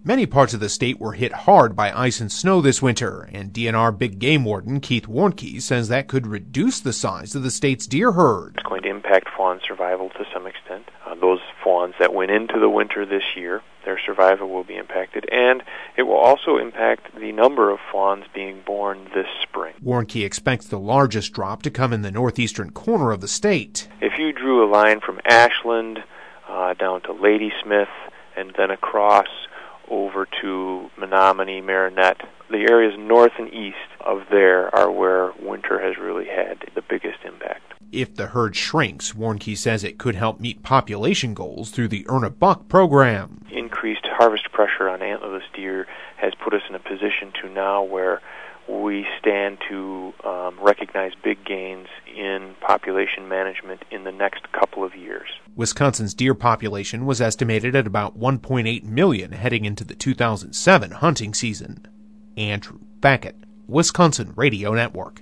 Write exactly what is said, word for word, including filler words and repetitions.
Many parts of the state were hit hard by ice and snow this winter, and D N R Big Game Warden Keith Warnke says that could reduce the size of the state's deer herd. It's going to impact fawn survival to some extent. Uh, those fawns that went into the winter this year, their survival will be impacted, and it will also impact the number of fawns being born this spring. Warnke expects the largest drop to come in the northeastern corner of the state. If you drew a line from Ashland uh, down to Ladysmith and then across over to Menominee, Marinette, the areas north and east of there are where winter has really had the biggest impact. If the herd shrinks, Warnke says it could help meet population goals through the Earn a Buck program. Increased harvest pressure on antlerless deer has put us in a position to now where we stand to um, recognize big gains in population management in the next couple of years. Wisconsin's deer population was estimated at about one point eight million heading into the two thousand seven hunting season. Andrew Beckett, Wisconsin Radio Network.